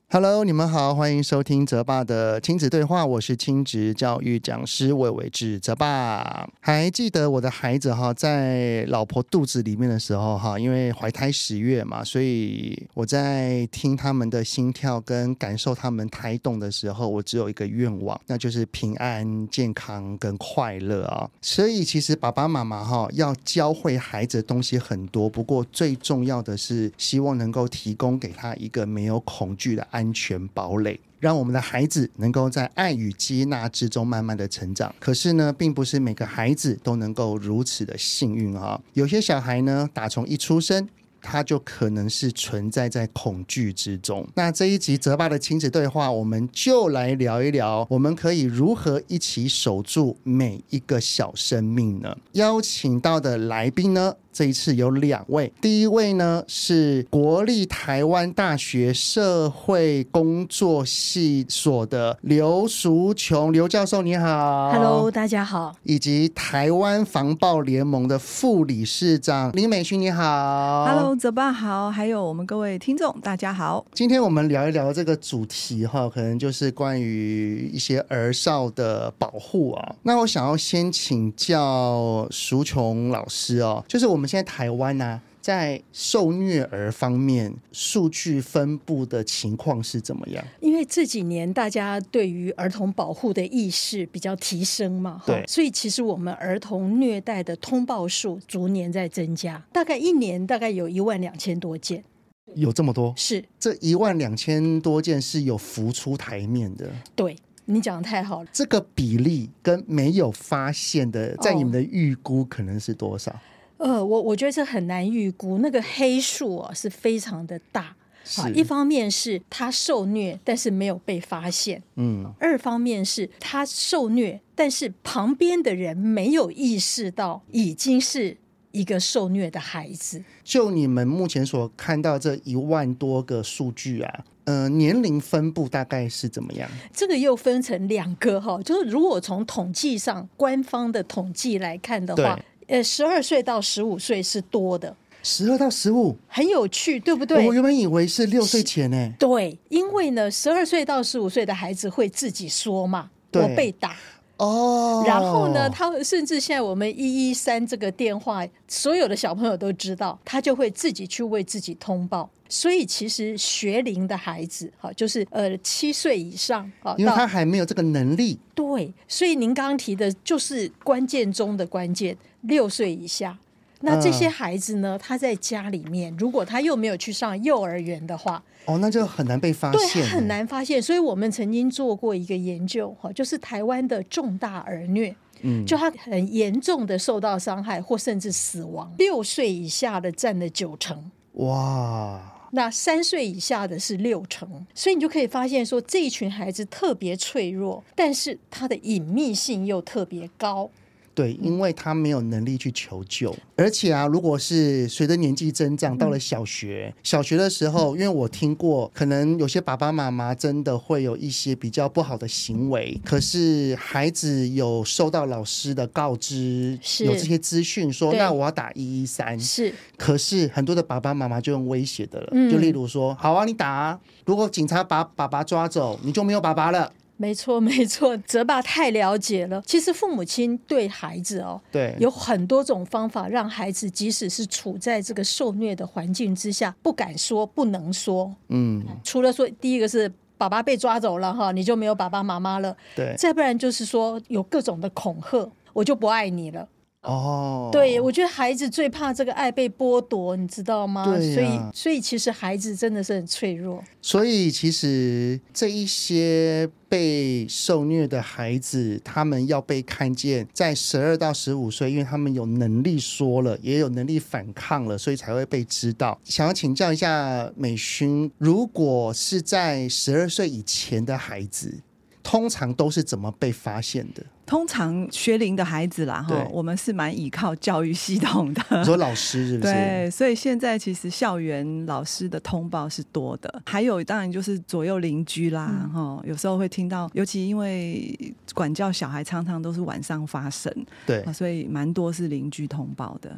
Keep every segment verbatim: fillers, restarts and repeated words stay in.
Hello， 你们好，欢迎收听泽爸的亲子对话，我是亲职教育讲师魏伟志泽爸。还记得我的孩子哈，在老婆肚子里面的时候哈，因为怀胎十月嘛，所以我在听他们的心跳跟感受他们胎动的时候，我只有一个愿望，那就是平安、健康跟快乐啊。所以其实爸爸妈妈哈要教会孩子的东西很多，不过最重要的是希望能够提供给他一个没有恐惧的安全堡垒，让我们的孩子能够在爱与接纳之中慢慢的成长。可是呢，并不是每个孩子都能够如此的幸运啊。有些小孩呢，打从一出生他就可能是存在在恐惧之中。那这一集泽爸的亲子对话，我们就来聊一聊，我们可以如何一起守住每一个小生命呢？邀请到的来宾呢，这一次有两位。第一位呢是国立台湾大学社会工作系所的刘淑琼刘教授，你好。 Hello， 大家好。 以及台湾防暴联盟的副理事长林美勋，你好。 Hello， 泽爸好，还有我们各位听众大家好。 今天我们聊一聊这个主题哈，可能就是关于一些儿少的保护啊。那我想要先请教淑琼老师哦，就是我们现在台湾啊，在受虐儿方面数据分布的情况是怎么样？ 因为这几年大家对于儿童保护的意识比较提升嘛， 对， 所以其实我们儿童虐待的通报数逐年在增加，大概一年大概有一万两千多件。 有这么多？ 是， 这一万两千多件是有浮出台面的。 对，你讲得太好了。 这个比例跟没有发现的，在你们的预估可能是多少？ 哦、呃，我我觉得这很难预估，那个黑数啊是非常的大。啊，一方面是他受虐，但是没有被发现，嗯，二方面是他受虐，但是旁边的人没有意识到已经是一个受虐的孩子。 就你们目前所看到这一万多个数据啊，呃，年龄分布大概是怎么样？ 这个又分成两个哈，就是如果从统计上官方的统计来看的话，呃，十二岁到十五岁是多的。 十二到十五很有趣，对不对？ 我原本以为是六岁前呢。 对，因为呢十二岁到十五岁的孩子会自己说嘛，我被打哦， 然后呢他甚至现在我们一一三这个电话所有的小朋友都知道，他就会自己去为自己通报。所以其实学龄的孩子就是呃七岁以上， 因为他还没有这个能力。 对，所以您刚刚提的就是关键中的关键，六岁以下。那这些孩子呢，他在家里面如果他又没有去上幼儿园的话， 哦，那就很难被发现。 对，很难发现。所以我们曾经做过一个研究，就是台湾的重大儿虐，嗯，就他很严重的受到伤害或甚至死亡，六岁以下的占了九成。 哇， 那三岁以下的是六成。所以你就可以发现说，这一群孩子特别脆弱，但是他的隐秘性又特别高。 对，因为他没有能力去求救。而且啊，如果是随着年纪增长到了小学、嗯、小学的时候，因为我听过可能有些爸爸妈妈真的会有一些比较不好的行为，可是孩子有收到老师的告知，有这些资讯说那我要打一一三， 是， 可是很多的爸爸妈妈就用威胁的了、嗯、就例如说好啊你打啊，如果警察把爸爸抓走你就没有爸爸了。 没错没错，泽爸太了解了。其实父母亲对孩子哦， 对， 有很多种方法让孩子即使是处在这个受虐的环境之下，不敢说不能说。嗯，除了说第一个是爸爸被抓走了哈，你就没有爸爸妈妈了。 对， 再不然就是说有各种的恐吓，我就不爱你了。 哦， 对，我觉得孩子最怕这个爱被剥夺，你知道吗？ 对啊、 所以所以其实孩子真的是很脆弱。 所以其实这一些被受虐的孩子，他们要被看见在十二到十五岁，因为他们有能力说了，也有能力反抗了，所以才会被知道。想要请教一下美勋，如果是在十二岁以前的孩子，通常都是怎么被发现的？ 通常学龄的孩子啦，我们是蛮依靠教育系统的。 你说老师是不是？ 对，所以现在其实校园老师的通报是多的，还有当然就是左右邻居啦、嗯、有时候会听到，尤其因为管教小孩常常都是晚上发生， 对， 所以蛮多是邻居通报的。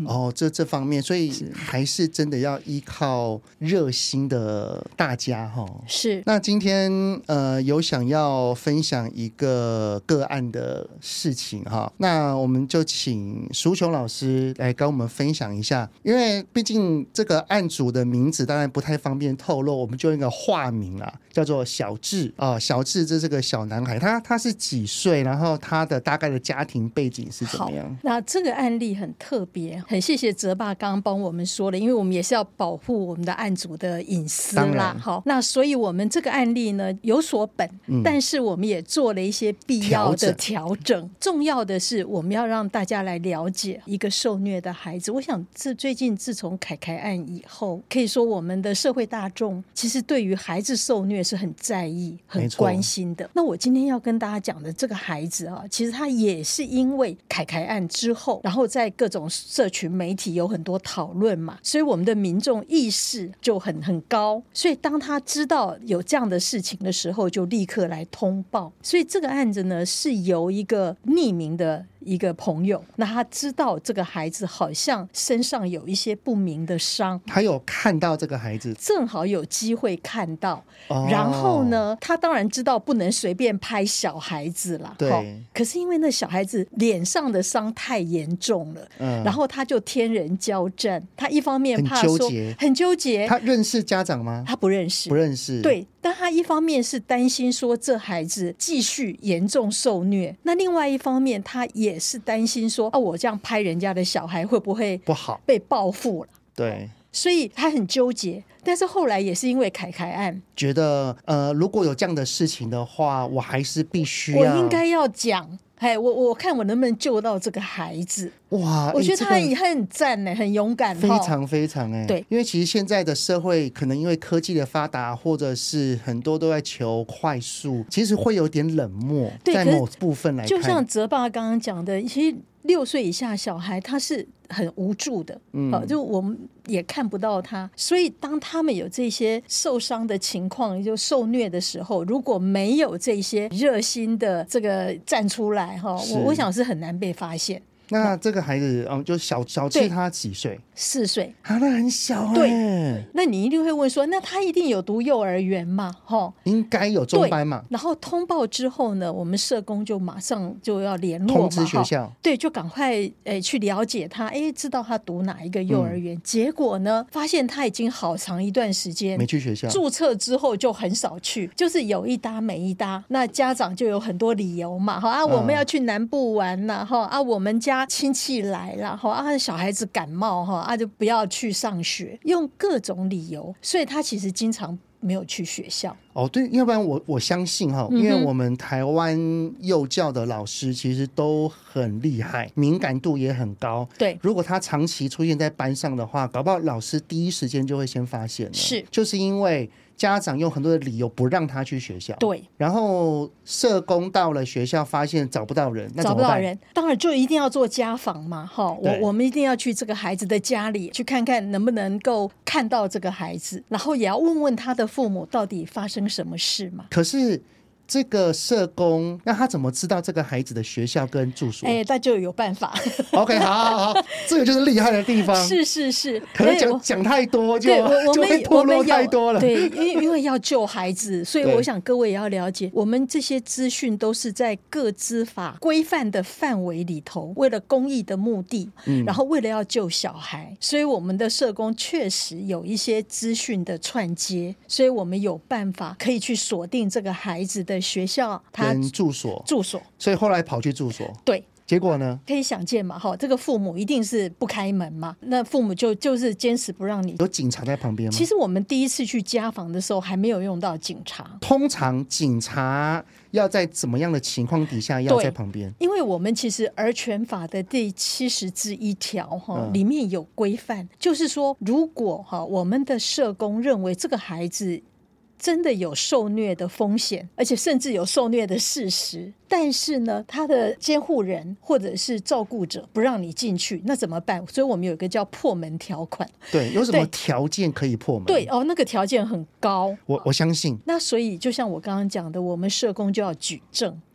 哦，这这方面，所以还是真的要依靠热心的大家哈。 是。 那今天呃有想要分享一个个案的事情哈，那我们就请淑琼老师来跟我们分享一下，因为毕竟这个案主的名字当然不太方便透露，我们就用一个化名啊，叫做小智啊、哦。小智这是个小男孩，他他是几岁？然后他的大概的家庭背景是怎么样？ 好，那这个案例很特别，很谢谢泽爸刚刚帮我们说了，因为我们也是要保护我们的案主的隐私啦。好，那所以我们这个案例呢有所本、嗯，但是我们也做了一些必要的调整。重要的是，我们要让大家来了解一个受虐的孩子。我想，自最近自从凯凯案以后，可以说我们的社会大众其实对于孩子受虐是很在意、很关心的。那我今天要跟大家讲的这个孩子啊，其实他也是因为凯凯案之后，然后在各种社群媒体有很多讨论嘛，所以我们的民众意识就很很高。所以当他知道有这样的事情的时候，就立刻来通报。所以这个案子呢，是由一个匿名的一个朋友，那他知道这个孩子好像身上有一些不明的伤，他有看到这个孩子， 正好有机会看到、哦、然后呢他当然知道不能随便拍小孩子啦， 对、哦、 可是因为那小孩子脸上的伤太严重了、嗯、然后他就天人交战，他一方面怕说很纠结，很纠结。 他认识家长吗？ 他不认识， 不认识， 对，但他一方面是担心说这孩子继续严重受虐，那另外一方面他也是担心说、啊、我这样拍人家的小孩会不会不好被报复了， 对， 所以他很纠结。但是后来也是因为凯凯案觉得呃，如果有这样的事情的话，我还是必须要我应该要讲，我我看我能不能救到这个孩子。哇，我觉得他很、欸这个、很赞呢，很勇敢， 非常非常哎。对，因为其实现在的社会可能因为科技的发达，或者是很多都在求快速，其实会有点冷漠，在某部分来看。 就像泽爸刚刚讲的，其实六岁以下小孩他是很无助的，嗯，就我们也看不到他，所以当他们有这些受伤的情况，就受虐的时候，如果没有这些热心的这个站出来哈，我我想是很难被发现。 那这个孩子，嗯，就小小智他几岁？ 四岁啊，那很小哎、欸。 对，那你一定会问说，那他一定有读幼儿园嘛？哈， 应该有中班嘛。 然后通报之后呢，我们社工就马上就要联络嘛， 通知学校。 对，就赶快诶去了解他，哎，知道他读哪一个幼儿园。嗯、结果呢，发现他已经好长一段时间没去学校， 注册之后就很少去，就是有一搭没一搭。那家长就有很多理由嘛，哈啊，我们要去南部玩呐，哈啊，我们家亲戚来了，哈啊，小孩子感冒哈啊，就不要去上学，用各种理由，所以他其实经常没有去学校。 哦，对，要不然我我相信哈，因为我们台湾幼教的老师其实都很厉害，敏感度也很高。 对， 如果他长期出现在班上的话，搞不好老师第一时间就会先发现了。 是， 就是因为家长用很多的理由不让他去学校， 对， 然后社工到了学校发现找不到人，那怎么办？ 找不到人，当然就一定要做家访嘛，哈，我我们一定要去这个孩子的家里去看看能不能够看到这个孩子，然后也要问问他的父母到底发生什么事嘛。 可是这个社工，那他怎么知道这个孩子的学校跟住所？ 哎，那就有办法。 OK， 好好好，这个就是厉害的地方。 是是是， 可能讲讲太多就就会透露太多了。 对，因为因为要救孩子，所以我想各位也要了解，我们这些资讯都是在个资法规范的范围里头，为了公益的目的，嗯、然后为了要救小孩，所以我们的社工确实有一些资讯的串接，所以我们有办法可以去锁定这个孩子的学校他跟住所住所， 所以后来跑去住所。 对， 结果呢？ 可以想见嘛，哈，这个父母一定是不开门嘛，那父母就就是坚持不让你。 有警察在旁边吗？ 其实我们第一次去家访的时候还没有用到警察。 通常警察要在怎么样的情况底下要在旁边？ 因为我们其实儿权法的第七十之一条哈、嗯、里面有规范，就是说如果哈我们的社工认为这个孩子真的有受虐的风险，而且甚至有受虐的事实，但是呢他的监护人或者是照顾者不让你进去，那怎么办？所以我们有一个叫破门条款。 对，有什么条件可以破门？ 对哦，那个条件很高， 我我相信。 那所以就像我刚刚讲的，我们社工就要举证。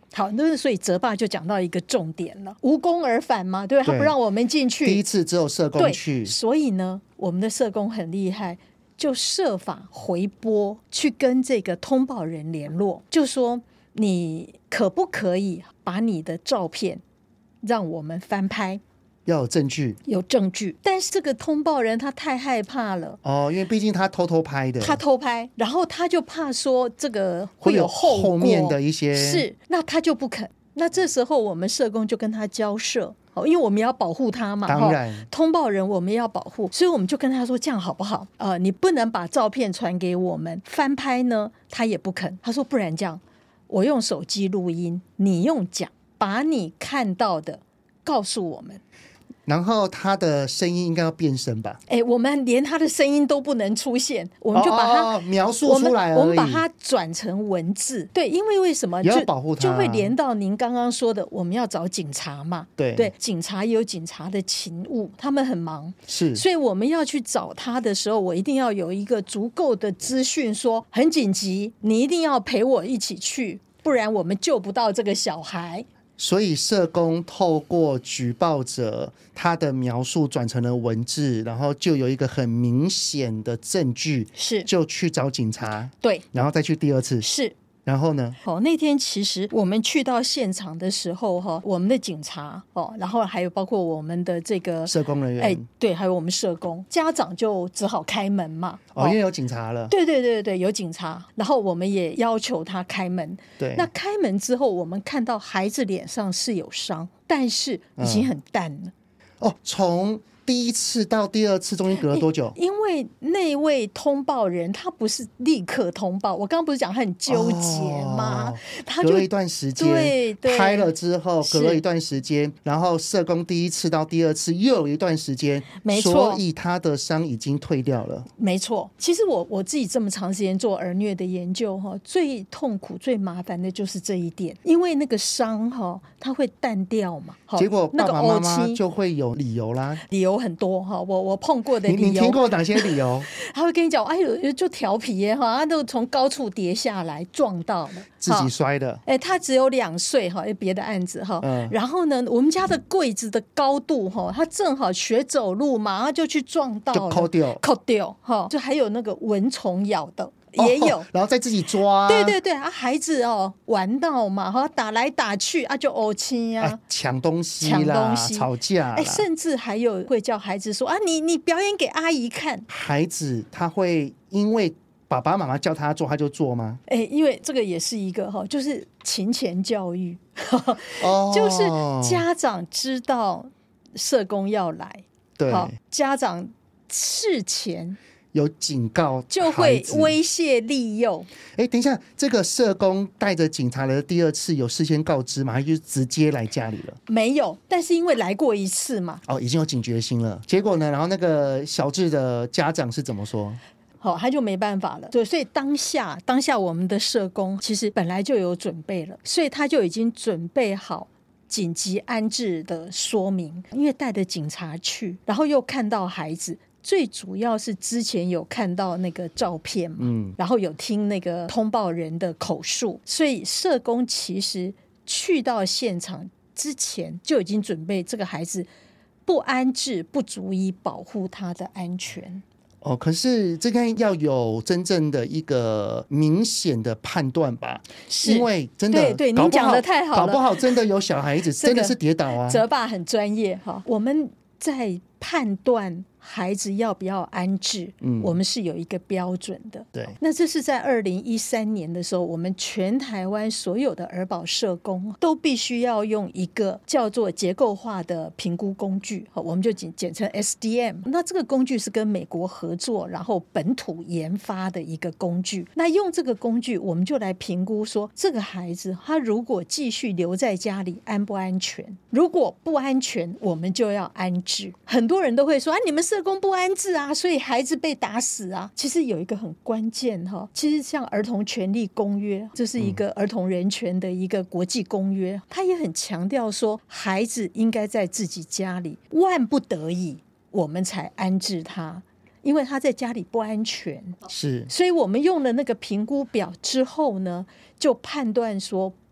好，那所以泽爸就讲到一个重点了，无功而返嘛，对吧？他不让我们进去， 第一次只有社工去， 所以呢，我们的社工很厉害，就设法回拨去跟这个通报人联络，就说你可不可以把你的照片让我们翻拍， 要有证据， 有证据。但是这个通报人他太害怕了哦，因为毕竟他偷偷拍的， 他偷拍，然后他就怕说这个会有后果后面的一些， 是，那他就不肯。那这时候我们社工就跟他交涉，因为我们要保护他嘛， 当然通报人我们要保护，所以我们就跟他说这样好不好？呃，你不能把照片传给我们，翻拍呢他也不肯。他说不然这样，我用手机录音，你用讲，把你看到的告诉我们。 然后他的声音应该要变声吧？ 哎，我们连他的声音都不能出现，我们就把它、 哦哦、描述出来而已， 我们，我们把它转成文字。对，因为为什么也要保护他， 就会连到您刚刚说的，我们要找警察嘛。 对对，警察也有警察的勤务，他们很忙， 是， 所以我们要去找他的时候，我一定要有一个足够的资讯，说很紧急，你一定要陪我一起去，不然我们救不到这个小孩。 所以社工透过举报者他的描述转成了文字，然后就有一个很明显的证据， 是就去找警察， 对， 然后再去第二次， 是。 然后呢？ 好，那天其实我们去到现场的时候，哈，我们的警察哦，然后还有包括我们的这个社工人员， 哎，对，还有我们社工，家长就只好开门嘛。 哦，哦因为有警察了。 对对对对，有警察，然后我们也要求他开门。 对， 那开门之后，我们看到孩子脸上是有伤，但是已经很淡了。 嗯、哦，从第一次到第二次中间隔了多久？ 因为那位通报人他不是立刻通报，我刚刚不是讲他很纠结吗？哦、他就隔了一段时间， 对对， 拍了之后隔了一段时间，然后社工第一次到第二次又有一段时间， 没错， 所以他的伤已经退掉了。 没错，其实我我自己这么长时间做儿虐的研究，最痛苦最麻烦的就是这一点，因为那个伤它会淡掉嘛， 结果爸爸妈妈就会有理由啦， 理由很多哈，我我碰过的理由， 你你听过哪些理由？ 他会跟你讲，哎呦，就调皮耶哈，他都从高处跌下来撞到了， 自己摔的。 哎，他只有两岁哈，别的案子哈、嗯，然后呢，我们家的柜子的高度哈，他正好学走路嘛，他就去撞到了， 就扣掉， 扣掉哈，就还有那个蚊虫咬的。也有、哦， 然后再自己抓， 对对对啊，孩子哦玩闹嘛，哈，打来打去啊，就怄气啊， 抢东西抢东西， 吵架， 哎，甚至还有会叫孩子说啊，你你表演给阿姨看。 孩子他会因为爸爸妈妈叫他做，他就做吗？ 哎，因为这个也是一个哈，就是勤前教育，哦、就是家长知道社工要来， 对， 家长事前。 有警告， 就会威胁利诱。 哎，等一下，这个社工带着警察来的第二次有事先告知吗？还是直接来家里了？ 没有，但是因为来过一次嘛， 哦，已经有警觉心了。结果呢？然后那个小智的家长是怎么说？ 好、哦，他就没办法了。对，所以当下当下我们的社工其实本来就有准备了，所以他就已经准备好紧急安置的说明，因为带着警察去，然后又看到孩子。最主要是之前有看到那个照片嘛、嗯，然后有听那个通报人的口述，所以社工其实去到现场之前就已经准备这个孩子不安置不足以保护他的安全。 哦，可是这个要有真正的一个明显的判断吧， 是因为真的对对，您讲的太好了， 搞不好真的有小孩子真的是跌倒啊。 泽爸很专业哈，我们在判断孩子要不要安置、嗯、我们是有一个标准的。 对， 那这是在二零一三年的时候，我们全台湾所有的儿保社工都必须要用一个叫做结构化的评估工具，我们就简称 S D M。 那这个工具是跟美国合作然后本土研发的一个工具。那用这个工具我们就来评估说，这个孩子他如果继续留在家里安不安全，如果不安全我们就要安置。很多人都会说啊，你们社工不安置啊，所以孩子被打死啊。其实有一个很关键哈，其实像儿童权利公约，这是一个儿童人权的一个国际公约，它也很强调说孩子应该在自己家里，万不得已我们才安置他，因为他在家里不安全。 是， 所以我们用了那个评估表之后呢，就判断说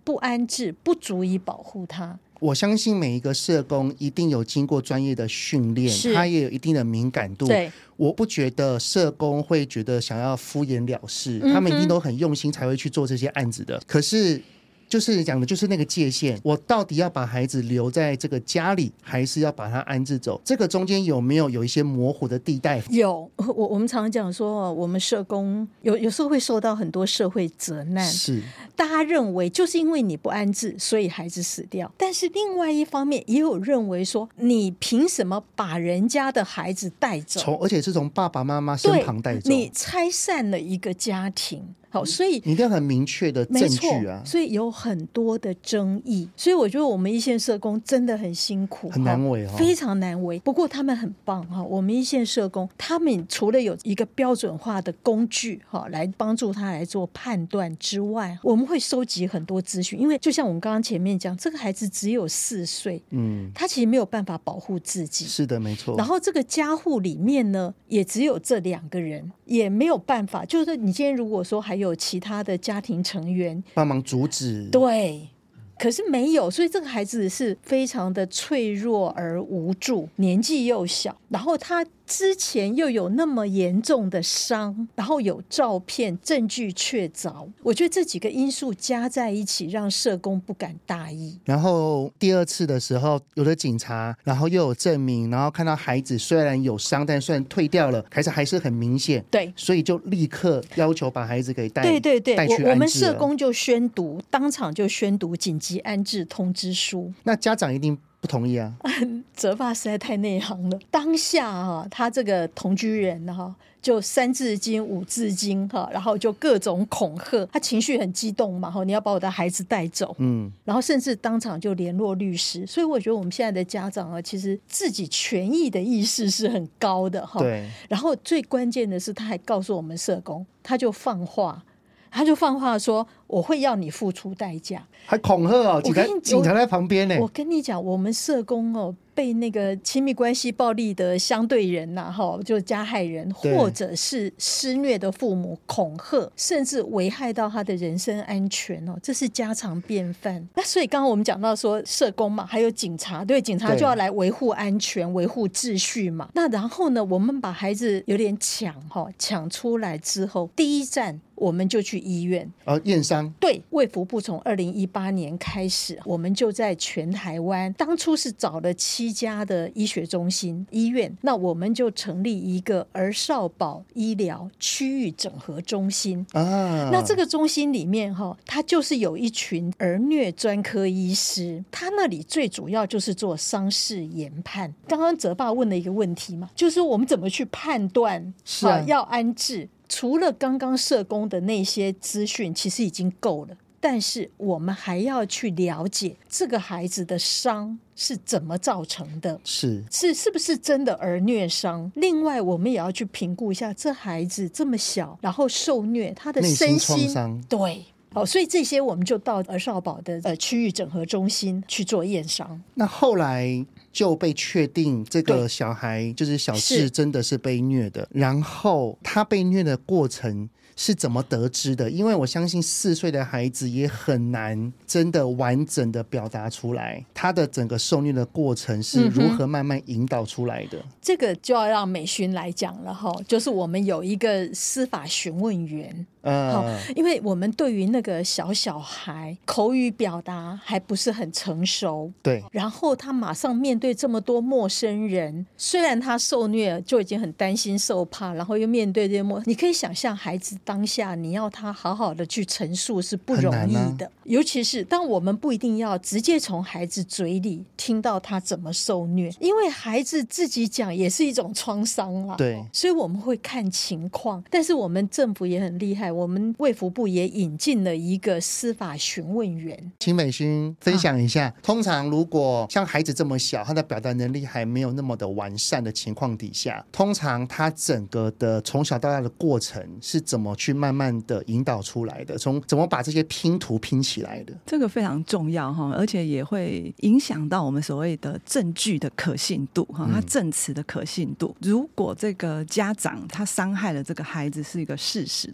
不安置不足以保护他。 我相信每一个社工一定有经过专业的训练，他也有一定的敏感度。 对， 我不觉得社工会觉得想要敷衍了事、嗯、他们一定都很用心才会去做这些案子的。可是就是讲的就是那个界限，我到底要把孩子留在这个家里还是要把他安置走，这个中间有没有有一些模糊的地带？ 有，我我们常常讲说我们社工有有时候会受到很多社会责难， 是大家认为就是因为你不安置所以孩子死掉，但是另外一方面也有认为说你凭什么把人家的孩子带走，从而且是从爸爸妈妈身旁带走， 你拆散了一个家庭。好，所以你一定要很明确的证据啊， 所以有很多的争议，所以我觉得我们一线社工真的很辛苦， 很难为、哦、 非常难为。不过他们很棒，我们一线社工他们除了有一个标准化的工具来帮助他来做判断之外，我们会收集很多资讯，因为就像我们刚刚前面讲，这个孩子只有四岁，嗯，他其实没有办法保护自己， 是的，没错。 然后这个家户里面呢也只有这两个人，也没有办法，就是你今天如果说还有有其他的家庭成员帮忙阻止， 对，可是没有，所以这个孩子是非常的脆弱而无助，年纪又小，然后他之前又有那么严重的伤，然后有照片证据确凿，我觉得这几个因素加在一起让社工不敢大意。 然后第二次的时候有了警察，然后又有证明，然后看到孩子虽然有伤但虽然退掉了，可是还是很明显， 对， 所以就立刻要求把孩子给带对对对带去安置了。 我, 我们社工就宣读，当场就宣读紧急安置通知书。 那家长一定不同意啊。 泽爸实在太内行了，当下、啊、他这个同居人、啊、就三字经五字经、啊、然后就各种恐吓，他情绪很激动嘛，你要把我的孩子带走，嗯，然后甚至当场就联络律师。所以我觉得我们现在的家长啊，其实自己权益的意识是很高的， 对。 然后最关键的是他还告诉我们社工，他就放话他就放话说我会要你付出代价， 还恐吓哦，警察警察在旁边呢。 我跟你讲，我们社工哦，被那个亲密关系暴力的相对人呐、啊，就加害人或者是施虐的父母恐吓，甚至危害到他的人身安全哦，这是家常便饭。那所以刚刚我们讲到说社工嘛，还有警察，对，警察就要来维护安全、维护秩序嘛。那然后呢，我们把孩子有点抢哈，抢出来之后，第一站我们就去医院哦验伤。 对，卫福部从二零一八年开始，我们就在全台湾，当初是找了七家的医学中心医院，那我们就成立一个儿少保医疗区域整合中心啊。那这个中心里面哈，它就是有一群儿虐专科医师，他那里最主要就是做伤势研判。刚刚泽爸问了一个问题嘛，就是我们怎么去判断是、啊、要安置。除了刚刚社工的那些资讯其实已经够了，但是我们还要去了解这个孩子的伤是怎么造成的，是是是不是真的儿虐伤。另外我们也要去评估一下这孩子这么小然后受虐，他的身心内心创伤。 对，哦，所以这些我们就到儿少保的呃区域整合中心去做验伤。 那后来就被确定这个小孩就是小智真的是被虐的，然后他被虐的过程是怎么得知的？因为我相信四岁的孩子也很难真的完整的表达出来，他的整个受虐的过程是如何慢慢引导出来的、嗯、 这个就要让美勋来讲了哈，就是我们有一个司法询问员。呃、因为我们对于那个小小孩口语表达还不是很成熟，对，然后他马上面对这么多陌生人，虽然他受虐就已经很担心受怕，然后又面对这些陌，你可以想象孩子当下你要他好好的去陈述是不容易的、啊、尤其是当我们不一定要直接从孩子嘴里听到他怎么受虐，因为孩子自己讲也是一种创伤啦，对，所以我们会看情况。但是我们政府也很厉害，我们卫福部也引进了一个司法询问员。 请美勋分享一下、啊、通常如果像孩子这么小，他的表达能力还没有那么的完善的情况底下，通常他整个的从小到大的过程是怎么去慢慢的引导出来的，从怎么把这些拼图拼起来的？ 这个非常重要，而且也会影响到我们所谓的证据的可信度，他证词的可信度。如果这个家长他伤害了这个孩子是一个事实的话，那么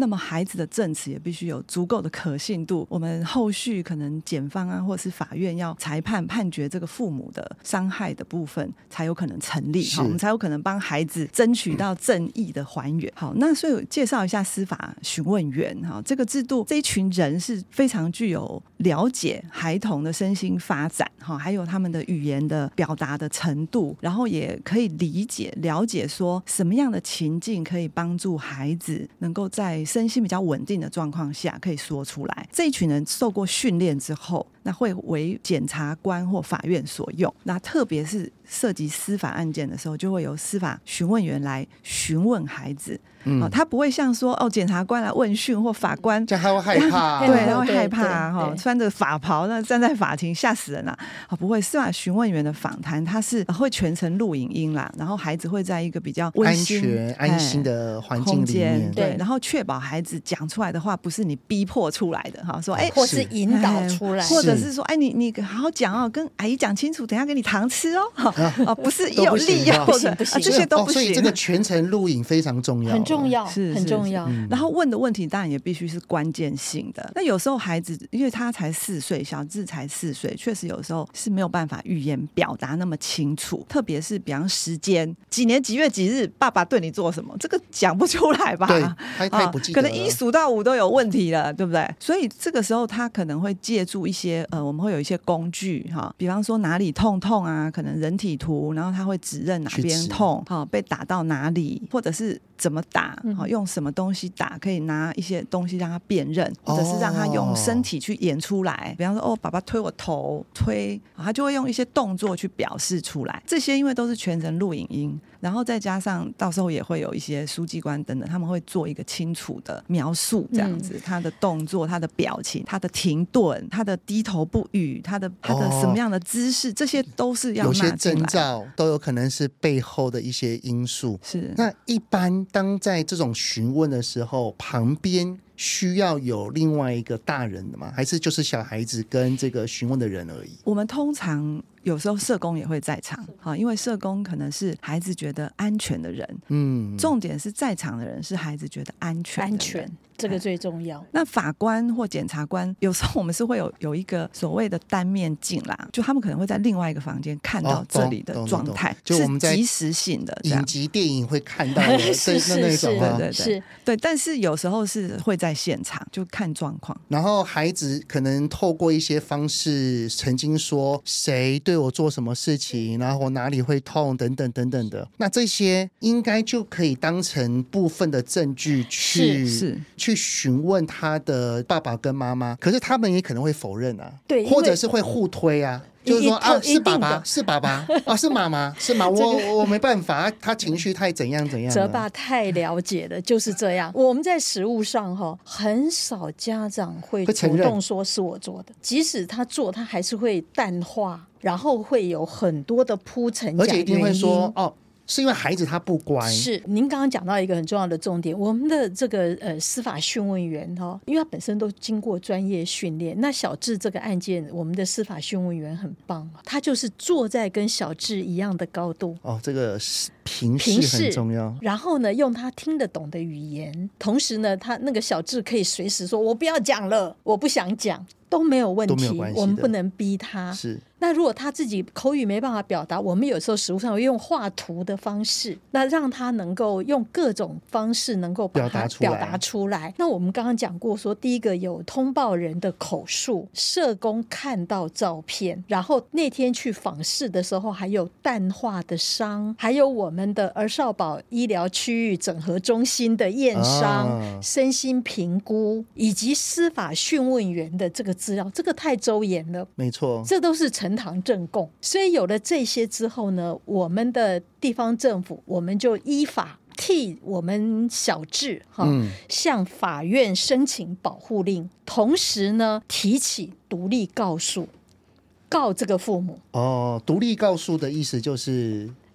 么孩子的证词也必须有足够的可信度，我们后续可能检方啊或者是法院要裁判判决这个父母的伤害的部分才有可能成立，好，我们才有可能帮孩子争取到正义的还原。好，那所以介绍一下司法询问员，好，这个制度这一群人是非常具有了解孩童的身心发展，好，还有他们的语言的表达的程度，然后也可以理解了解说什么样的情境可以帮助孩子能够在身心比较稳定的状况下可以说出来。这一群人受过训练之后，那会为检察官或法院所用，那特别是涉及司法案件的时候，就会由司法询问员来询问孩子。嗯哦、他不会像说哦，检察官来问讯或法官， 这样他会害怕， 对，他会害怕哈、哦，穿着法袍那站在法庭吓死人了、啊哦。不会，司法询问员的访谈他是会全程录影音啦，然后孩子会在一个比较温馨、 安全、安心的环境里面， 对，然后确保孩子讲出来的话不是你逼迫出来的哈，说哎， 或是引导出来， 或者是说哎，你你好好讲哦，跟阿姨讲清楚，等一下给你糖吃哦，啊、哦，不是有利诱的， 不行， 这些都不行。 所以这个全程录影非常重要， 很重要， 是很重要。 嗯、然后问的问题当然也必须是关键性的。那有时候孩子因为他才四岁，小智才四岁，确实有时候是没有办法语言表达那么清楚，特别是比方时间几年几月几日，爸爸对你做什么，这个讲不出来吧？ 对，他他也不记得、 啊，可能一数到五都有问题了，对不对？所以这个时候他可能会借助一些呃，我们会有一些工具哈，比方说哪里痛痛啊，可能人体图，然后他会指认哪边痛，好被打到哪里，或者是怎么打，好用什么东西打，可以拿一些东西让他辨认，或者是让他用身体去演出来，比方说哦，爸爸推我头，推，他就会用一些动作去表示出来。这些因为都是全程录影音，然后再加上到时候也会有一些书记官等等，他们会做一个清楚的描述，这样子，嗯、他的动作、他的表情、他的停顿、他的低头不语、他的他的什么样的姿势，哦、这些都是要纳进来。 有些征兆都有可能是背后的一些因素。 是， 那一般当在这种询问的时候，旁边需要有另外一个大人的吗？还是就是小孩子跟这个询问的人而已？ 我们通常有时候社工也会在场，好，因为社工可能是孩子觉得安全的人，嗯，重点是在场的人是孩子觉得安全的人， 安全这个最重要。 那法官或检察官有时候我们是会有有一个所谓的单面镜啦，就他们可能会在另外一个房间看到这里的状态，哦、 就我们在即时性的影集电影会看到的是是那种， 对对对对，但是有时候是会在现场，就看状况。 然后孩子可能透过一些方式曾经说谁对我做什么事情，然后我哪里会痛等等等等的，那这些应该就可以当成部分的证据去是是去询问他的爸爸跟妈妈，可是他们也可能会否认啊， 对， 或者是会互推啊，就是说啊，是爸爸，是爸爸啊，是妈妈，是妈，我我没办法，他情绪太怎样怎样。 泽爸太了解了，就是这样。我们在实务上哈，很少家长会主动说是我做的，即使他做，他还是会淡化，然后会有很多的铺陈， 而且一定会说哦。是因为孩子他不乖。 是，您刚刚讲到一个很重要的重点，我们的这个呃司法讯问员哈、哦，因为他本身都经过专业训练。那小智这个案件，我们的司法讯问员很棒，他就是坐在跟小智一样的高度。 哦，这个平视很重要。 然后呢，用他听得懂的语言，同时呢，他那个小智可以随时说：“我不要讲了，我不想讲。”都没有问题，我们不能逼他。 是， 那如果他自己口语没办法表达，我们有时候实务上会用画图的方式，那让他能够用各种方式能够把它表达出来。那我们刚刚讲过说，第一个有通报人的口述，社工看到照片，然后那天去访视的时候还有淡化的伤，还有我们的儿少保医疗区域整合中心的验伤、啊、身心评估，以及司法讯问员的这个资料，这个太周延了， 没错， 这都是呈堂证供。所以有了这些之后呢，我们的地方政府我们就依法替我们小智、嗯、向法院申请保护令，同时呢提起独立告诉，告这个父母。 哦，独立告诉的意思就是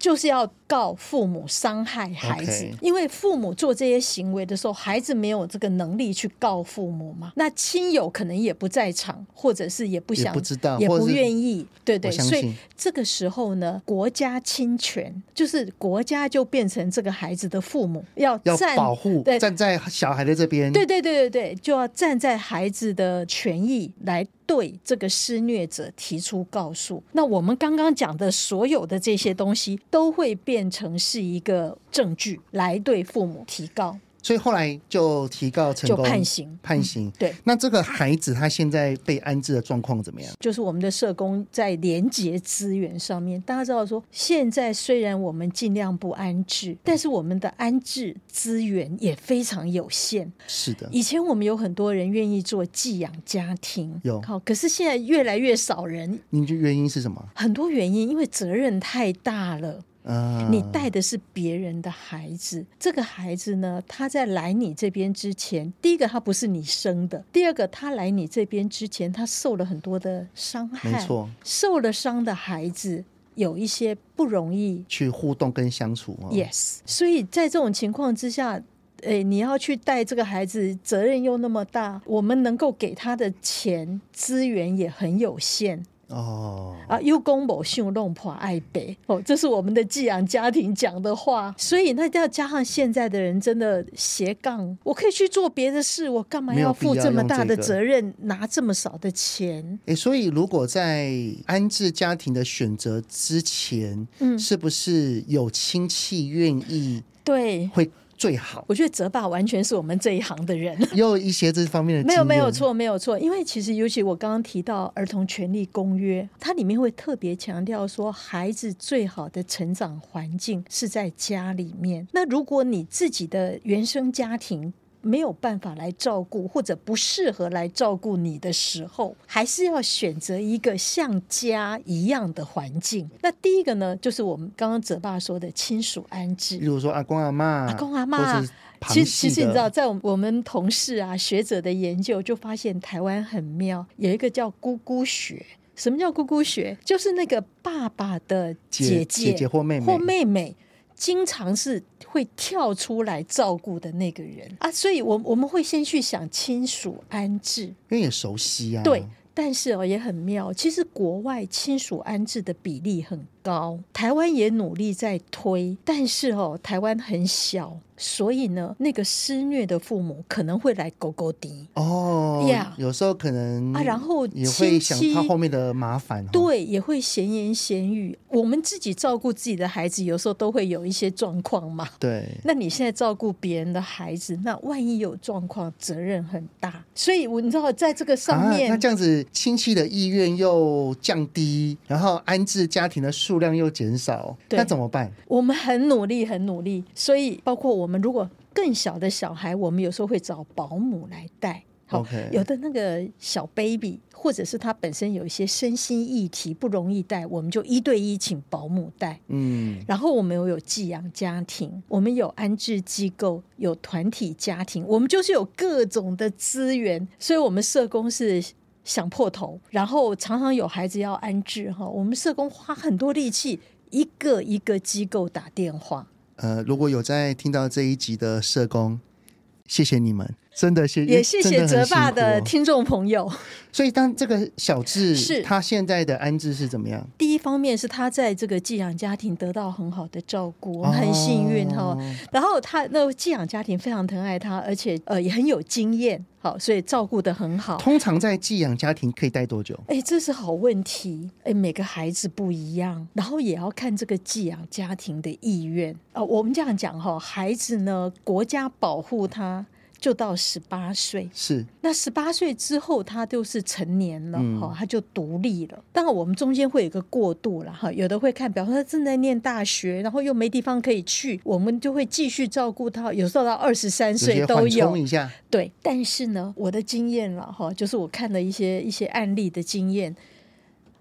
就是要告父母伤害孩子， okay. 因为父母做这些行为的时候，孩子没有这个能力去告父母嘛，那亲友可能也不在场，或者是也不想， 也不知道， 也不愿意，对对， 所以这个时候呢，国家侵权，就是国家就变成这个孩子的父母，要站要保护，站在小孩的这边， 对对对对对，就要站在孩子的权益来对这个施虐者提出告诉。那我们刚刚讲的所有的这些东西都会变成是一个证据来对父母提告， 所以后来就提告成功， 就判刑判刑、嗯、 对。 那这个孩子他现在被安置的状况怎么样？ 就是我们的社工在连结资源上面，大家知道说现在虽然我们尽量不安置，但是我们的安置资源也非常有限。 是的， 以前我们有很多人愿意做寄养家庭， 有， 可是现在越来越少人。 你觉得原因是什么？ 很多原因，因为责任太大了。 Uh, 你带的是别人的孩子，这个孩子呢，他在来你这边之前，第一个他不是你生的，第二个他来你这边之前他受了很多的伤害， 没错， 受了伤的孩子有一些不容易去互动跟相处、哦、 Yes， 所以在这种情况之下，诶，你要去带这个孩子，责任又那么大，我们能够给他的钱资源也很有限哦， 啊，有公无想弄破爱北哦，这是我们的寄养家庭讲的话。所以那要加上现在的人真的斜杠，我可以去做别的事，我干嘛要负这么大的责任，这拿这么少的钱？ 欸、所以如果在安置家庭的选择之前，嗯，是不是有亲戚愿意对会最好？ 我觉得泽爸完全是我们这一行的人， 也有一些这方面的经验。 没有没有错没有错，因为其实尤其我刚刚提到儿童权利公约，它里面会特别强调说，孩子最好的成长环境是在家里面。那如果你自己的原生家庭没有办法来照顾，或者不适合来照顾你的时候，还是要选择一个像家一样的环境。那第一个呢，就是我们刚刚泽爸说的亲属安置， 比如说阿公阿嬷阿公阿嬷。其实，其实你知道，在我们同事啊、学者的研究就发现，台湾很妙，有一个叫姑姑学。什么叫姑姑学？就是那个爸爸的姐姐、 姐姐或妹妹或妹妹，经常是会跳出来照顾的那个人啊。所以我，我我们会先去想亲属安置，因为也熟悉啊。 对。但是哦，也很妙，其实国外亲属安置的比例很高，台湾也努力在推，但是哦，台湾很小，所以呢，那个施虐的父母可能会来勾勾滴哦， yeah, 有时候可能啊，然后也会想他后面的麻烦， 对，也会闲言闲语。我们自己照顾自己的孩子，有时候都会有一些状况嘛。 对， 那你现在照顾别人的孩子，那万一有状况，责任很大。所以你知道，在这个上面， 啊、那这样子，亲戚的意愿又降低，然后安置家庭的数量又减少，那怎么办？ 我们很努力，很努力。所以，包括我们如果更小的小孩，我们有时候会找保姆来带。 Okay. 有的那个小 baby， 或者是他本身有一些身心议题不容易带，我们就一对一请保姆带。嗯，然后我们有寄养家庭，我们有安置机构，有团体家庭，我们就是有各种的资源，所以我们社工是想破头，然后常常有孩子要安置，我们社工花很多力气，一个一个机构打电话。 呃，如果有在听到这一集的社工，谢谢你们，真的谢谢， 也谢谢泽爸的听众朋友。 所以当这个小智是他现在的安置是怎么样？ 第一方面是他在这个寄养家庭得到很好的照顾，我们很幸运哈、哦。然后他那寄养家庭非常疼爱他，而且呃也很有经验，好，所以照顾得很好。 通常在寄养家庭可以待多久？ 哎，这是好问题。哎，每个孩子不一样，然后也要看这个寄养家庭的意愿。呃，我们这样讲哈，孩子呢，国家保护他。就到十八岁， 是那十八岁之后，他就是成年了，嗯哦、他就独立了。当然，我们中间会有一个过渡了哈，有的会看，比方说他正在念大学，然后又没地方可以去，我们就会继续照顾他，有时候到二十三岁都有。 缓冲一下， 对。但是呢，我的经验了哈，就是我看了一些一些案例的经验，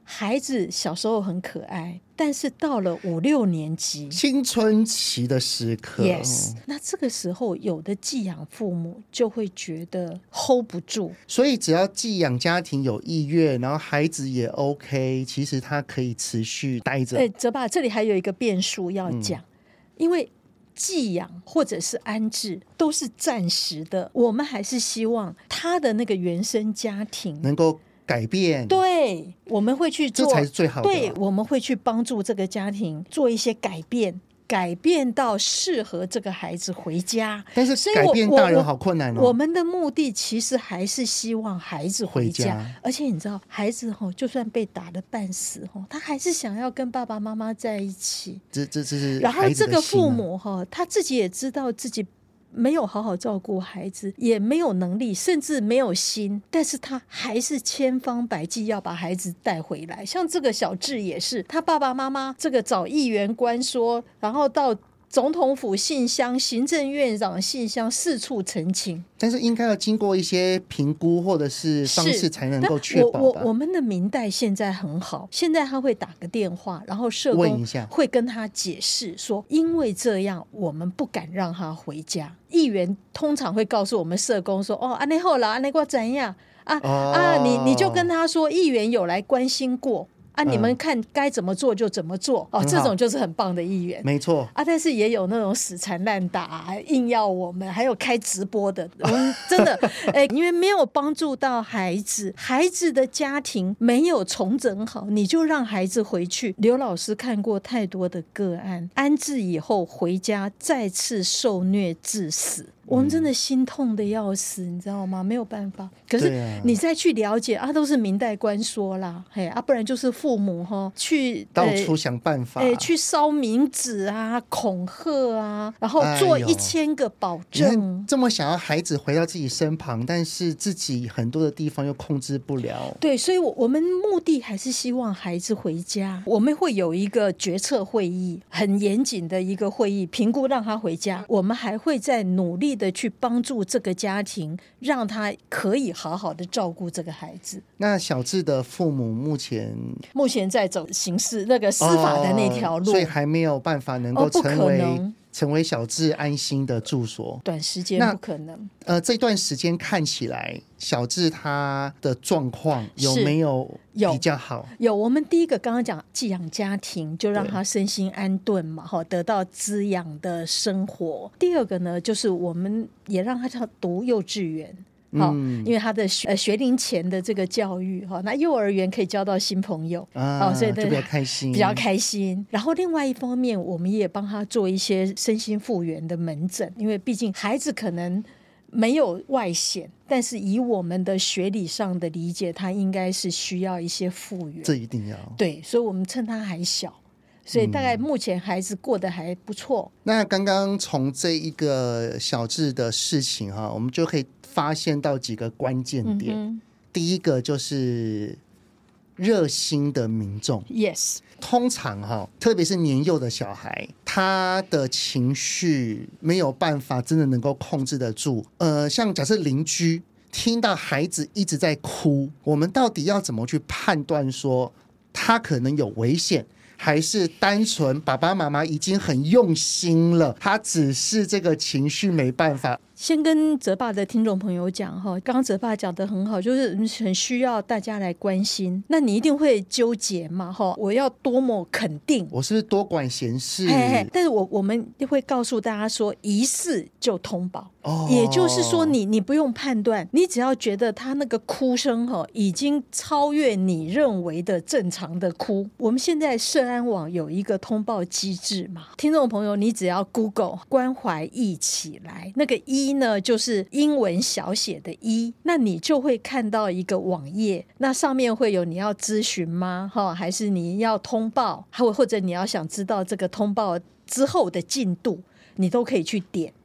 孩子小时候很可爱，但是到了五六年级青春期的时刻 yes， 那这个时候有的寄养父母就会觉得 hold 不住， 所以只要寄养家庭有意愿，然后孩子也 OK， 其实他可以持续待着。 哎，泽爸，这里还有一个变数要讲、嗯、因为寄养或者是安置都是暂时的，我们还是希望他的那个原生家庭能够改变， 对，我们会去做， 这才是最好的。 对，我们会去帮助这个家庭做一些改变，改变到适合这个孩子回家。 但是改变大人好困难哦。 我, 我, 我们的目的其实还是希望孩子回家，回家而且你知道，孩子就算被打得半死，他还是想要跟爸爸妈妈在一起。 这这这是、啊、 然后这个父母他自己也知道自己没有好好照顾孩子，也没有能力，甚至没有心，但是他还是千方百计要把孩子带回来。像这个小智也是，他爸爸妈妈这个找议员官说，然后到总统府信箱、行政院长信箱四处澄清， 但是应该要经过一些评估或者是方式才能够确保吧。 我我我们的民代现在很好，现在他会打个电话，然后社工会跟他解释说，因为这样我们不敢让他回家。议员通常会告诉我们社工说，哦，安内后了，安内我怎样啊、哦、啊，你你就跟他说，议员有来关心过。啊，你们看该怎么做就怎么做、嗯、哦，这种就是很棒的议员， 没错啊。但是也有那种死缠烂打，硬要我们，还有开直播的，我们真的哎，因为没有帮助到孩子，孩子的家庭没有重整好，你就让孩子回去。刘老师看过太多的个案，安置以后回家再次受虐致死。我们真的心痛的要死，你知道吗？没有办法。可是你再去了解 啊, 啊，都是民代官说啦，嘿啊，不然就是父母哈去到处想办法， 哎，去烧冥纸啊、恐吓啊，然后做一千个保证、 哎。这么想要孩子回到自己身旁，但是自己很多的地方又控制不了。 对，所以我，我们目的还是希望孩子回家。我们会有一个决策会议，很严谨的一个会议，评估让他回家。我们还会再努力的去帮助这个家庭，让他可以好好的照顾这个孩子。 那小智的父母目前目前在走刑事那个司法的那条路、 哦、所以还没有办法能够成为、哦、成为小智安心的住所， 短时间不可能。 呃，这段时间看起来小智他的状况有没有比较好？ 有, 有我们第一个刚刚讲寄养家庭，就让他身心安顿嘛，得到滋养的生活。第二个呢，就是我们也让他读幼稚园。好、嗯，因为他的学呃学龄前的这个教育哈，那幼儿园可以交到新朋友啊，所以就比较开心， 比较开心。然后另外一方面，我们也帮他做一些身心复原的门诊，因为毕竟孩子可能没有外显，但是以我们的学理上的理解，他应该是需要一些复原， 这一定要对，所以我们趁他还小。所以大概目前孩子过得还不错、嗯、 那刚刚从这一个小智的事情哈，我们就可以发现到几个关键点、嗯、第一个就是热心的民众 yes， 通常哈，特别是年幼的小孩，他的情绪没有办法真的能够控制得住。呃，像假设邻居听到孩子一直在哭，我们到底要怎么去判断说他可能有危险，还是单纯爸爸妈妈已经很用心了，他只是这个情绪没办法。 先跟泽爸的听众朋友讲哈，刚刚泽爸讲得很好，就是很需要大家来关心。那你一定会纠结嘛哈，我要多么肯定， 我是不是多管闲事？ 嘿嘿，但是我我们会告诉大家说，疑似就通报。哦、也就是说你你不用判断，你只要觉得他那个哭声哈已经超越你认为的正常的哭。我们现在社安网有一个通报机制嘛，听众朋友，你只要 Google 关怀一起来，那个一呢就是英文小写的一，那你就会看到一个网页，那上面会有你要咨询吗？还是你要通报，或者你要想知道这个通报之后的进度，你都可以去点。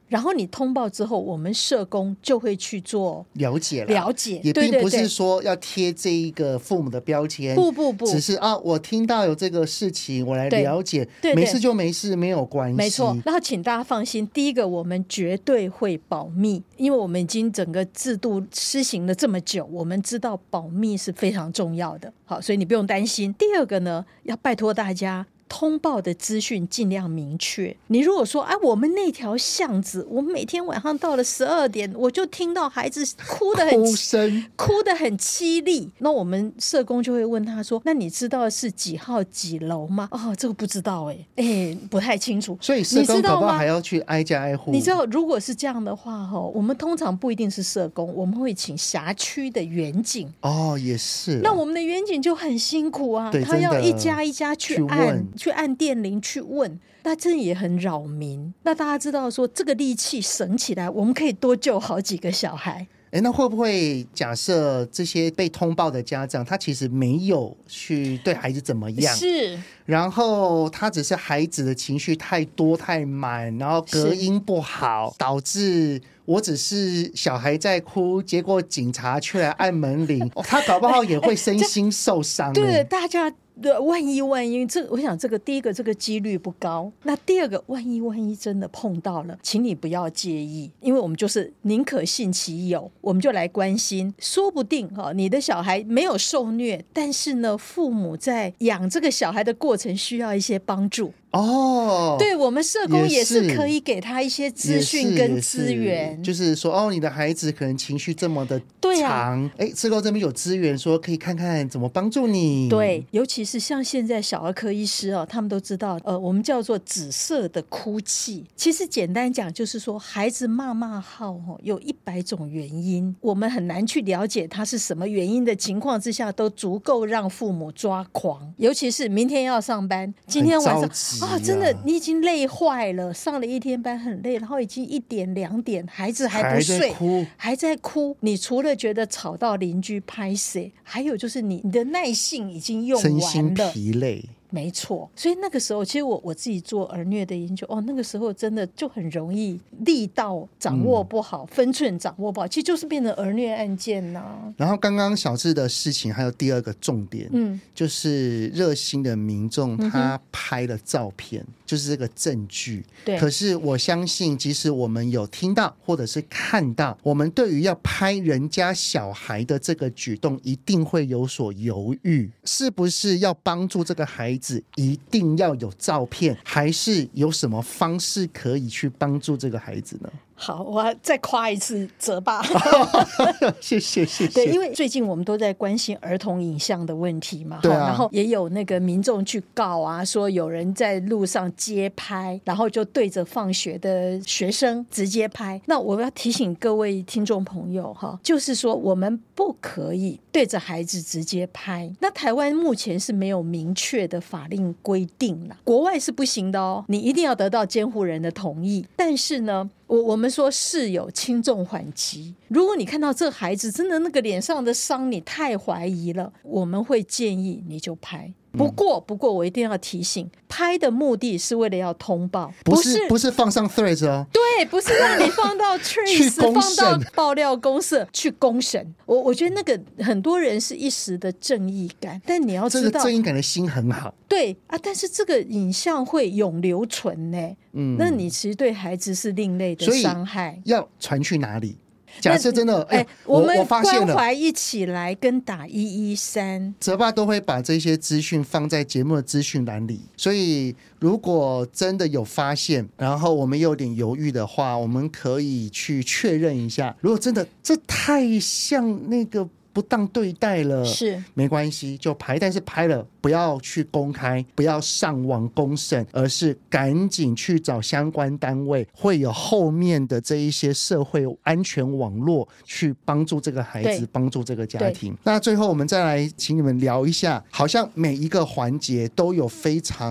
然后你通报之后，我们社工就会去做了解了了解， 也并不是对对对说要贴这一个父母的标签， 不不不， 只是啊，我听到有这个事情，我来了解， 对对对没事就没事，没有关系， 没错。然后请大家放心，第一个我们绝对会保密，因为我们已经整个制度施行了这么久，我们知道保密是非常重要的，好，所以你不用担心。第二个呢，要拜托大家通报的资讯尽量明确。你如果说啊，我们那条巷子，我们每天晚上到了十二点，我就听到孩子哭得很哭声， 哭得很凄厉，那我们社工就会问他说：“那你知道是几号几楼吗？”哦，这个不知道哎、欸，哎，不太清楚。 所以社工搞不好还要去挨家挨户。 你知道，如果是这样的话，哈，我们通常不一定是社工，我们会请辖区的员警。 哦，也是。 那我们的员警就很辛苦啊，他要一家一家去按。去按电铃去问，那这也很扰民。那大家知道说这个力气省起来，我们可以多救好几个小孩。 哎，那会不会假设这些被通报的家长，他其实没有去对孩子怎么样， 是， 然后他只是孩子的情绪太多太满，然后隔音不好，导致我只是小孩在哭，结果警察却来按门铃，哦、他搞不好也会身心受伤。 对，大家。万一万一这我想这个第一个这个几率不高，那第二个万一万一真的碰到了，请你不要介意，因为我们就是宁可信其有，我们就来关心，说不定、哦、你的小孩没有受虐，但是呢父母在养这个小孩的过程需要一些帮助哦， 对，我们社工也是可以给他一些资讯跟资源， 是就是说哦，你的孩子可能情绪这么的长，哎、啊，社工这边有资源说可以看看怎么帮助你。 对，尤其是像现在小儿科医师哦，他们都知道，呃，我们叫做紫色的哭泣。其实简单讲就是说，孩子骂骂号哦，有一百种原因，我们很难去了解他是什么原因的情况之下，都足够让父母抓狂。尤其是明天要上班，今天晚上。啊、哦，真的，你已经累坏了，上了一天班很累，然后已经一点两点，孩子还不睡， 还在哭， 还在哭。你除了觉得吵到邻居拍谁，还有就是你你的耐性已经用完了， 身心疲累。 没错，所以那个时候，其实我我自己做儿虐的研究，哦，那个时候真的就很容易力道掌握不好，嗯、分寸掌握不好，其实就是变成儿虐案件呐、啊。 然后刚刚小智的事情还有第二个重点， 嗯， 就是热心的民众他拍了照片，嗯、就是这个证据。 对， 可是我相信，即使我们有听到或者是看到，我们对于要拍人家小孩的这个举动，一定会有所犹豫，是不是要帮助这个孩子？一定要有照片，还是有什么方式可以去帮助这个孩子呢？ 好，我要再夸一次泽爸谢谢谢谢。 对，因为最近我们都在关心儿童影像的问题嘛， 对啊， 然后也有那个民众去告啊，说有人在路上街拍，然后就对着放学的学生直接拍。那我要提醒各位听众朋友哈，就是说我们不可以对着孩子直接拍。那台湾目前是没有明确的法令规定啦，国外是不行的哦，你一定要得到监护人的同意。但是呢，我我们说事有轻重缓急，如果你看到这个孩子真的那个脸上的伤你太怀疑了，我们会建议你就拍。不过不过我一定要提醒，拍的目的是为了要通报， 不是不是放上 threads 哦， 对，不是让你放到 trace 放到爆料公社去公审。我我觉得那个很多人是一时的正义感，但你要知道这个正义感的心很好， 对啊，但是这个影像会永留存呢，嗯，那你其实对孩子是另类的伤害。 要传去哪里？假设真的， 哎， 我们发现了， 关怀一起来跟打一一三， 泽爸都会把这些资讯放在节目的资讯栏里，所以如果真的有发现，然后我们有点犹豫的话，我们可以去确认一下。如果真的这太像那个不当对待了， 是没关系就拍，但是拍了不要去公开，不要上网公审，而是赶紧去找相关单位，会有后面的这一些社会安全网络去帮助这个孩子，帮助这个家庭。那最后我们再来请你们聊一下，好像每一个环节都有非常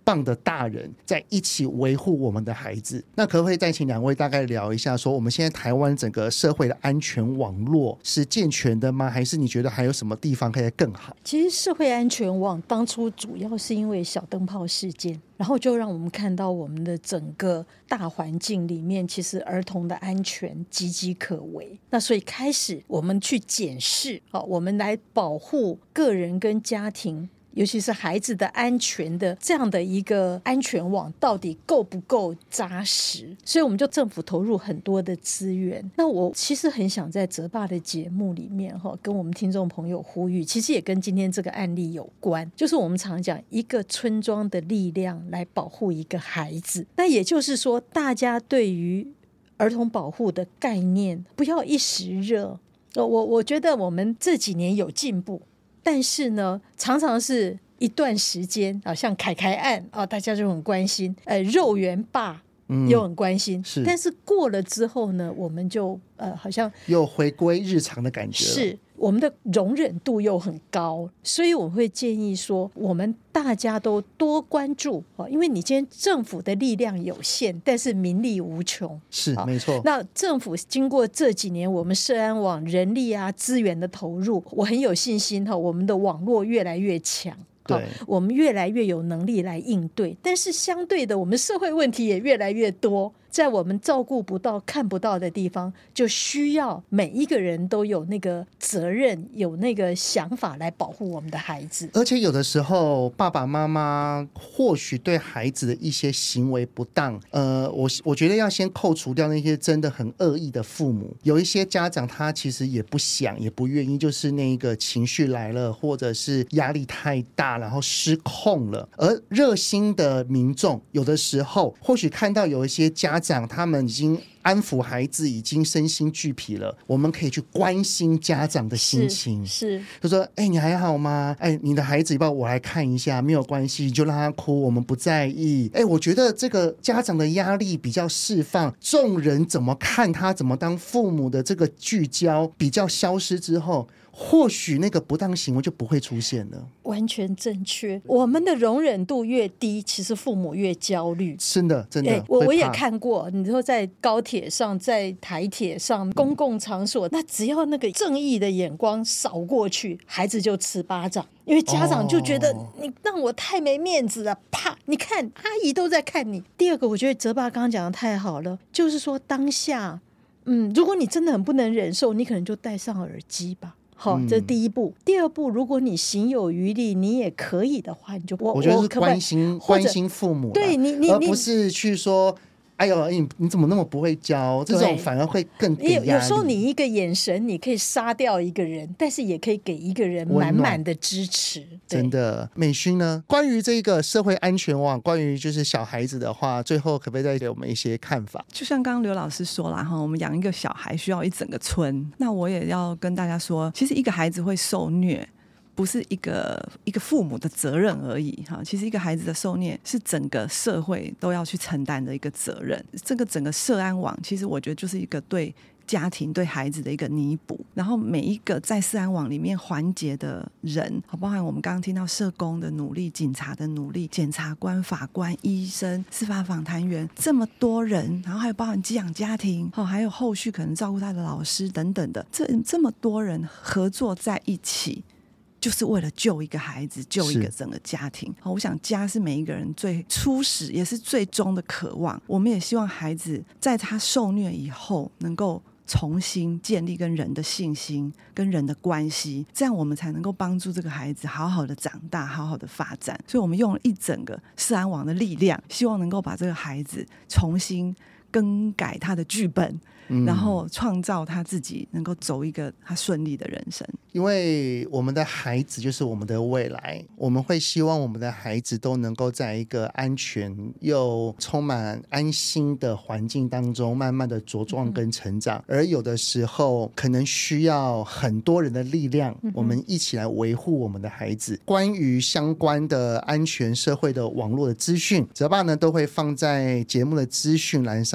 棒的大人在一起维护我们的孩子。那可不可以再请两位大概聊一下，说我们现在台湾整个社会的安全网络是健全的吗？还是你觉得还有什么地方可以更好？ 其实社会安全网当初主要是因为小灯泡事件，然后就让我们看到我们的整个大环境里面其实儿童的安全岌岌可危。那所以开始我们去检视、哦、我们来保护个人跟家庭，尤其是孩子的安全的这样的一个安全网到底够不够扎实，所以我们就政府投入很多的资源。那我其实很想在泽爸的节目里面跟我们听众朋友呼吁，其实也跟今天这个案例有关，就是我们常讲一个村庄的力量来保护一个孩子。那也就是说大家对于儿童保护的概念不要一时热，我我觉得我们这几年有进步，但是呢常常是一段时间啊，像凯凯案啊，大家就很关心，呃，肉圆爸又很关心、嗯、是，但是过了之后呢，我们就呃好像又回归日常的感觉了， 是我们的容忍度又很高，所以我会建议说我们大家都多关注，因为你今天政府的力量有限，但是民力无穷， 是没错。 那政府经过这几年我们社安网人力啊资源的投入，我很有信心我们的网络越来越强，对，我们越来越有能力来应对，但是相对的我们社会问题也越来越多，在我们照顾不到看不到的地方，就需要每一个人都有那个责任，有那个想法来保护我们的孩子。 而且有的时候爸爸妈妈或许对孩子的一些行为不当，呃，我我觉得要先扣除掉那些真的很恶意的父母，有一些家长他其实也不想也不愿意，就是那个情绪来了，或者是压力太大然后失控了，而热心的民众有的时候或许看到有一些家长他们已经安抚孩子，已经身心俱疲了，我们可以去关心家长的心情， 是，是就说哎、欸，你还好吗？哎，你的孩子要不要我来看一下？没有关系，你就让他哭，我们不在意。哎，我觉得这个家长的压力比较释放，众人怎么看他，怎么当父母的这个聚焦比较消失之后，或许那个不当行为就不会出现了。 完全正确，我们的容忍度越低，其实父母越焦虑， 真的真的、欸、 我我也看过，你说在高铁上，在台铁上，公共场所、嗯、那只要那个正义的眼光扫过去，孩子就吃巴掌，因为家长就觉得、哦、你让我太没面子了，啪，你看阿姨都在看你。第二个我觉得泽爸刚刚讲的太好了，就是说当下嗯，如果你真的很不能忍受，你可能就戴上耳机吧，好，这是第一步、嗯、第二步，如果你行有余力你也可以的话，你就 我, 我觉得是关心关心父母， 对你你而不是去说哎呦 你, 你怎么那么不会教，这种反而会更给压力。 有时候你一个眼神你可以杀掉一个人，但是也可以给一个人满满的支持。 真的。美勋呢，关于这个社会安全网，关于就是小孩子的话，最后可不可以再给我们一些看法？ 就像刚刚刘老师说啦，我们养一个小孩需要一整个村，那我也要跟大家说，其实一个孩子会受虐不是一个一个父母的责任而已，其实一个孩子的受虐是整个社会都要去承担的一个责任。这个整个社安网其实我觉得就是一个对家庭对孩子的一个弥补，然后每一个在社安网里面环节的人，包含我们刚刚听到社工的努力、警察的努力、检察官、法官、医生、司法访谈员，这么多人，然后还有包含寄养家庭、哦、还有后续可能照顾他的老师等等的，这这么多人合作在一起，就是为了救一个孩子，救一个整个家庭。我想家是每一个人最初始也是最终的渴望，我们也希望孩子在他受虐以后能够重新建立跟人的信心跟人的关系，这样我们才能够帮助这个孩子好好的长大，好好的发展。所以我们用了一整个社安网的力量，希望能够把这个孩子重新更改他的剧本，然后创造他自己能够走一个他顺利的人生。 因为我们的孩子就是我们的未来，我们会希望我们的孩子都能够在一个安全又充满安心的环境当中慢慢的茁壮跟成长、嗯、而有的时候可能需要很多人的力量、嗯、我们一起来维护我们的孩子。关于相关的安全社会的网络的资讯，泽爸呢都会放在节目的资讯栏上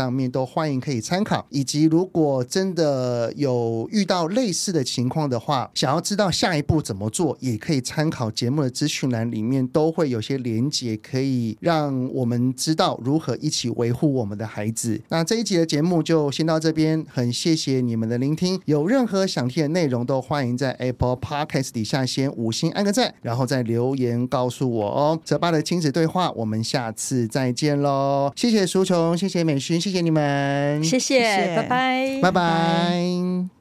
上面都欢迎可以参考，以及如果真的有遇到类似的情况的话，想要知道下一步怎么做，也可以参考节目的资讯栏里面都会有些连结，可以让我们知道如何一起维护我们的孩子。那这一集的节目就先到这边，很谢谢你们的聆听，有任何想听的内容都欢迎在 Apple Podcast 底下先五星按个赞，然后再留言告诉我哦。泽爸的亲子对话，我们下次再见咯。谢谢淑琼，谢谢美勋，谢谢你们， 谢谢，拜拜， 拜拜。